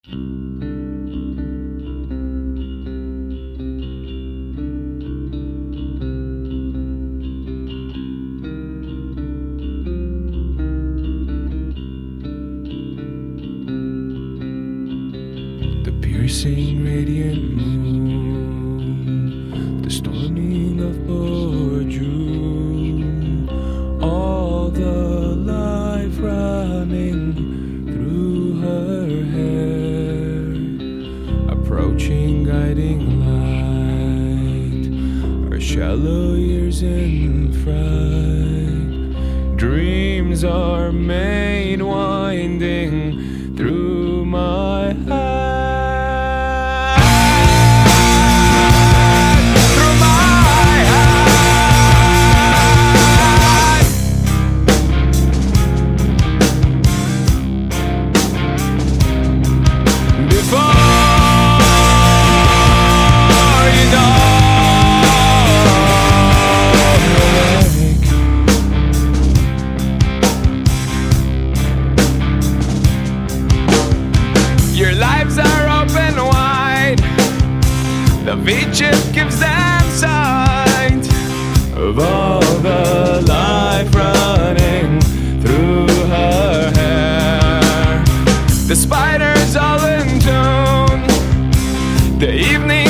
The piercing radiant moon, the storming of poor June, all the life running through her hair, approaching guiding light, her shallow years in fright, dreams are made winding through my heart. Your lives are open wide. The V-chip gives them sight of all the life running through her hair. The spiders all in tune. The evening